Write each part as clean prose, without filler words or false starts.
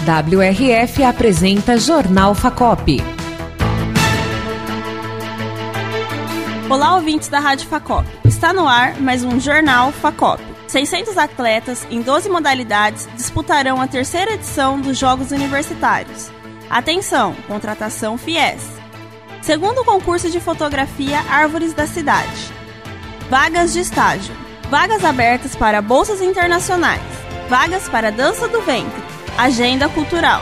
WRF apresenta Jornal Facop. Olá, ouvintes da Rádio Facop. Está no ar mais um Jornal Facop. 600 atletas em 12 modalidades disputarão a terceira edição dos Jogos Universitários. Atenção, contratação FIES. Segundo concurso de fotografia Árvores da Cidade. Vagas de estágio. Vagas abertas para bolsas internacionais. Vagas para dança do ventre. Agenda cultural.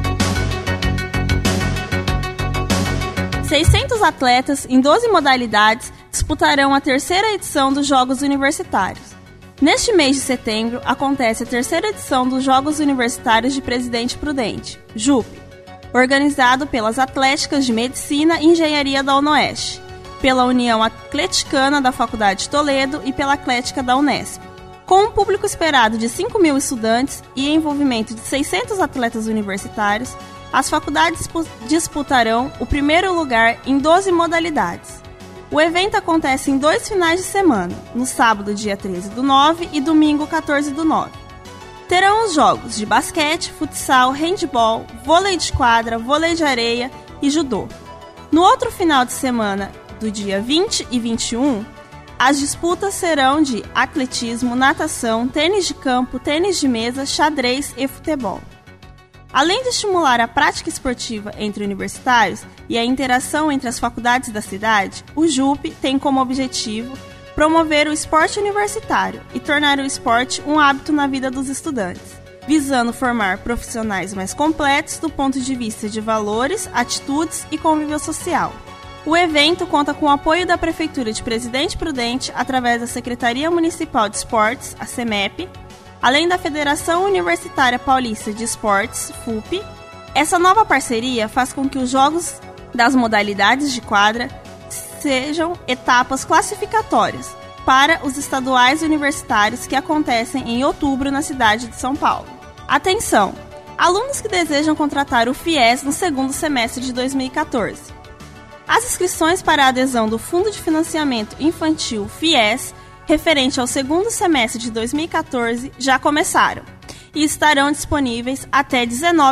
600 atletas em 12 modalidades disputarão a terceira edição dos Jogos Universitários. Neste mês de setembro, acontece a terceira edição dos Jogos Universitários de Presidente Prudente, JUP, organizado pelas Atléticas de Medicina e Engenharia da UNOeste, pela União Atleticana da Faculdade de Toledo e pela Atlética da Unesp. Com um público esperado de 5.000 estudantes e envolvimento de 600 atletas universitários, as faculdades disputarão o primeiro lugar em 12 modalidades. O evento acontece em 2 finais de semana, no sábado, dia 13/9 e domingo, 14/9. Terão os jogos de basquete, futsal, handebol, vôlei de quadra, vôlei de areia e judô. No outro final de semana, do dia 20 e 21, as disputas serão de atletismo, natação, tênis de campo, tênis de mesa, xadrez e futebol. Além de estimular a prática esportiva entre universitários e a interação entre as faculdades da cidade, o JUP tem como objetivo promover o esporte universitário e tornar o esporte um hábito na vida dos estudantes, visando formar profissionais mais completos do ponto de vista de valores, atitudes e convívio social. O evento conta com o apoio da Prefeitura de Presidente Prudente através da Secretaria Municipal de Esportes, a CEMEP, além da Federação Universitária Paulista de Esportes, FUP. Essa nova parceria faz com que os jogos das modalidades de quadra sejam etapas classificatórias para os estaduais universitários que acontecem em outubro na cidade de São Paulo. Atenção! Alunos que desejam contratar o FIES no segundo semestre de 2014. As inscrições para a adesão do Fundo de Financiamento Infantil FIES referente ao segundo semestre de 2014 já começaram e estarão disponíveis até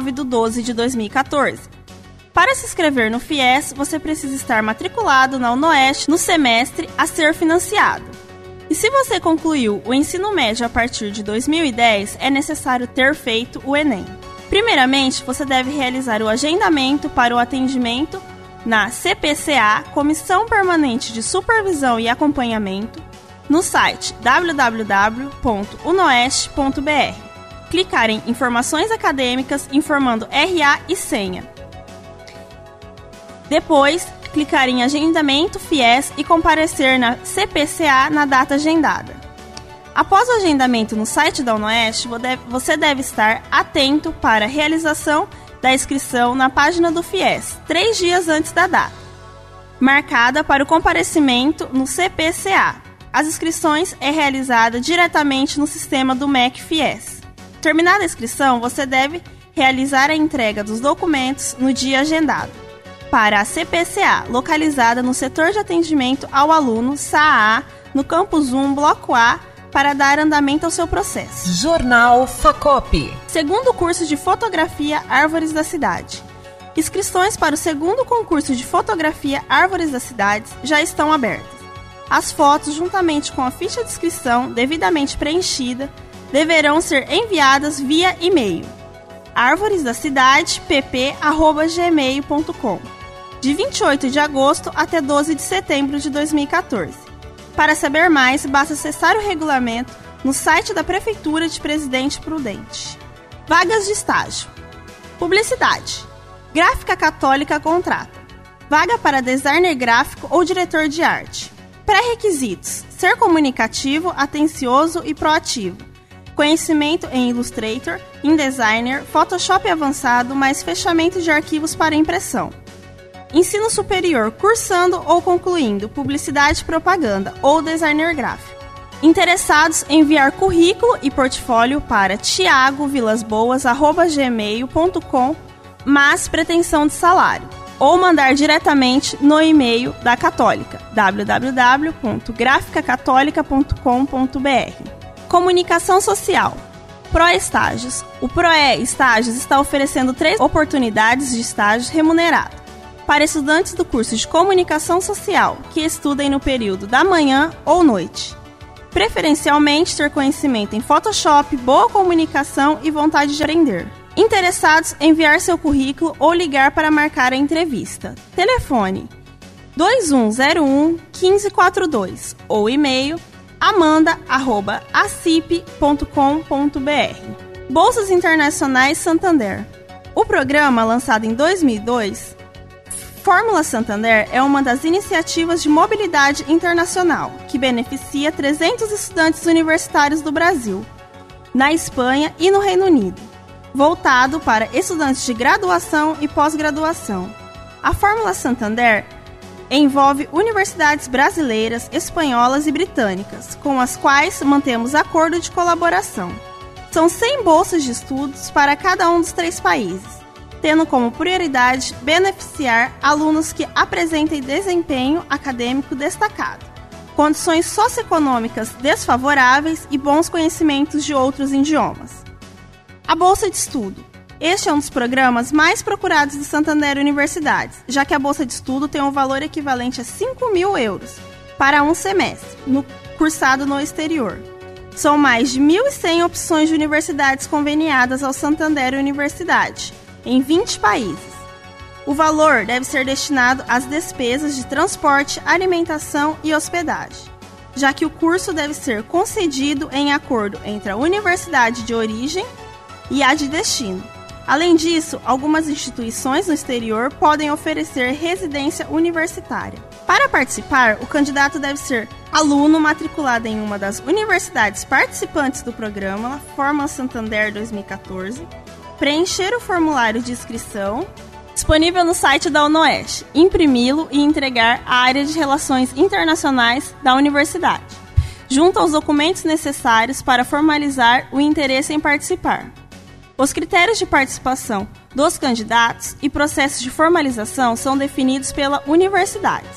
19/12/2014. Para se inscrever no FIES, você precisa estar matriculado na UNOeste no semestre a ser financiado. E se você concluiu o ensino médio a partir de 2010, é necessário ter feito o Enem. Primeiramente, você deve realizar o agendamento para o atendimento na CPCA, Comissão Permanente de Supervisão e Acompanhamento, no site www.unoeste.br. Clicar em Informações Acadêmicas, informando RA e senha. Depois, clicar em Agendamento FIES e comparecer na CPCA na data agendada. Após o agendamento no site da UNOeste, você deve estar atento para a realização da inscrição na página do FIES, 3 dias antes da data, marcada para o comparecimento no CPCA. As inscrições é realizada diretamente no sistema do MEC FIES. Terminada a inscrição, você deve realizar a entrega dos documentos no dia agendado para a CPCA, localizada no setor de atendimento ao aluno, SAA, no Campus 1, Bloco A, para dar andamento ao seu processo. Jornal Facop. Segundo curso de fotografia Árvores da Cidade. Inscrições para o segundo concurso de fotografia Árvores da Cidade já estão abertas. As fotos, juntamente com a ficha de inscrição devidamente preenchida, deverão ser enviadas via e-mail arvoresdacidadepp@gmail.com de 28 de agosto até 12 de setembro de 2014. Para saber mais, basta acessar o regulamento no site da Prefeitura de Presidente Prudente. Vagas de estágio. Publicidade. Gráfica Católica contrata. Vaga para designer gráfico ou diretor de arte. Pré-requisitos: ser comunicativo, atencioso e proativo. Conhecimento em Illustrator, InDesigner, Photoshop avançado, mais fechamento de arquivos para impressão. Ensino superior, cursando ou concluindo publicidade e propaganda ou designer gráfico. Interessados em enviar currículo e portfólio para tiagovilasboas@gmail.com, mas pretensão de salário. Ou mandar diretamente no e-mail da Católica, www.graficacatolica.com.br. Comunicação social. Proestágios. O Proe Estágios está oferecendo 3 oportunidades de estágio remunerado para estudantes do curso de Comunicação Social que estudem no período da manhã ou noite. Preferencialmente ter conhecimento em Photoshop, boa comunicação e vontade de aprender. Interessados, enviar seu currículo ou ligar para marcar a entrevista. Telefone 2101-1542 ou e-mail amanda@acip.com.br. Bolsas Internacionais Santander. O programa, lançado em 2002, Fórmula Santander é uma das iniciativas de mobilidade internacional que beneficia 300 estudantes universitários do Brasil, na Espanha e no Reino Unido, voltado para estudantes de graduação e pós-graduação. A Fórmula Santander envolve universidades brasileiras, espanholas e britânicas, com as quais mantemos acordo de colaboração. São 100 bolsas de estudos para cada um dos 3 países, tendo como prioridade beneficiar alunos que apresentem desempenho acadêmico destacado, condições socioeconômicas desfavoráveis e bons conhecimentos de outros idiomas. A Bolsa de Estudo. Este é um dos programas mais procurados de Santander Universidades, já que a Bolsa de Estudo tem um valor equivalente a 5.000 euros para um semestre, cursado no exterior. São mais de 1.100 opções de universidades conveniadas ao Santander Universidade, em 20 países. O valor deve ser destinado às despesas de transporte, alimentação e hospedagem, já que o curso deve ser concedido em acordo entre a universidade de origem e a de destino. Além disso, algumas instituições no exterior podem oferecer residência universitária. Para participar, o candidato deve ser aluno matriculado em uma das universidades participantes do programa Fórmula Santander 2014, preencher o formulário de inscrição, disponível no site da UNOEST, imprimi-lo e entregar à área de Relações Internacionais da universidade, junto aos documentos necessários para formalizar o interesse em participar. Os critérios de participação dos candidatos e processos de formalização são definidos pela universidade.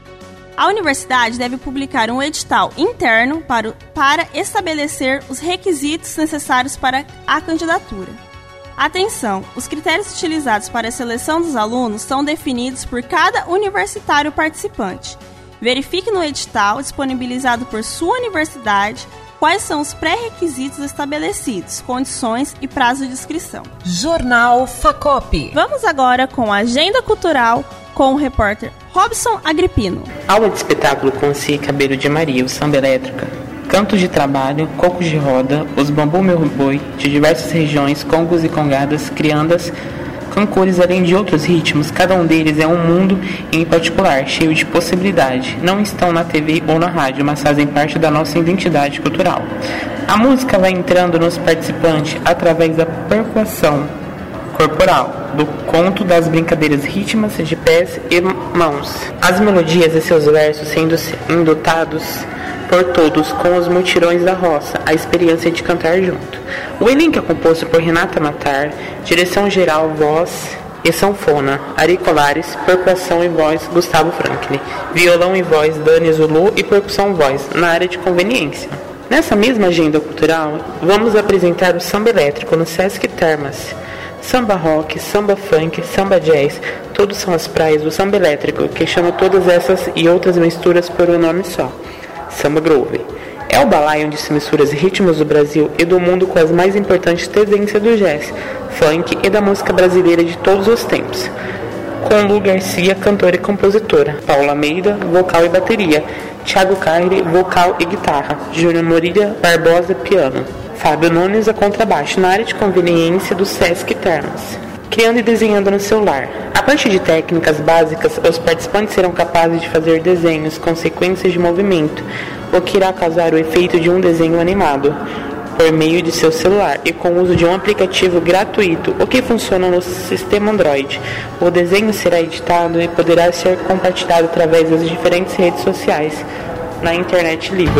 A universidade deve publicar um edital interno para estabelecer os requisitos necessários para a candidatura. Atenção! Os critérios utilizados para a seleção dos alunos são definidos por cada universitário participante. Verifique no edital disponibilizado por sua universidade quais são os pré-requisitos estabelecidos, condições e prazo de inscrição. Jornal Facop. Vamos agora com a agenda cultural com o repórter Robson Agripino. Aula de espetáculo com Si, Cabelo de Maria, o samba elétrica, cantos de trabalho, cocos de roda, os bambu meu boi, de diversas regiões, congos e congadas, criandas, cancores, além de outros ritmos. Cada um deles é um mundo em particular, cheio de possibilidade. Não estão na TV ou na rádio, mas fazem parte da nossa identidade cultural. A música vai entrando nos participantes através da percussão corporal, do conto, das brincadeiras rítmicas de pés e mãos. As melodias e seus versos sendo endotados por todos com os mutirões da roça, a experiência de cantar junto. O elenco é composto por Renata Matar, direção geral, voz e sanfona, auriculares, percussão e voz, Gustavo Franklin, violão e voz, Dani Zulu e percussão voz, na área de conveniência. Nessa mesma agenda cultural, vamos apresentar o samba elétrico no Sesc Termas. Samba rock, samba funk, samba jazz, todos são as praias do samba elétrico, que chama todas essas e outras misturas por um nome só. Samba Groove. É o balaio onde se misturam os ritmos do Brasil e do mundo com as mais importantes tendências do jazz, funk e da música brasileira de todos os tempos. Com Lu Garcia, cantora e compositora, Paula Almeida, vocal e bateria, Thiago Carri, vocal e guitarra, Júnior Morilha Barbosa, piano, Fábio Nunes, a contrabaixo, na área de conveniência do Sesc Termas. Criando e desenhando no celular. A partir de técnicas básicas, os participantes serão capazes de fazer desenhos com sequências de movimento, o que irá causar o efeito de um desenho animado, por meio de seu celular e com o uso de um aplicativo gratuito, o que funciona no sistema Android. O desenho será editado e poderá ser compartilhado através das diferentes redes sociais, na internet livre.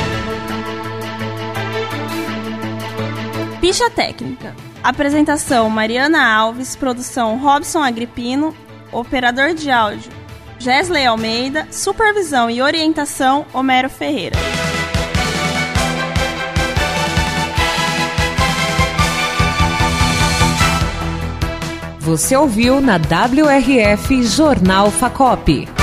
Ficha técnica. Apresentação Mariana Alves, produção Robson Agripino, operador de áudio Gesley Almeida, supervisão e orientação Homero Ferreira. Você ouviu na WRF Jornal Facop.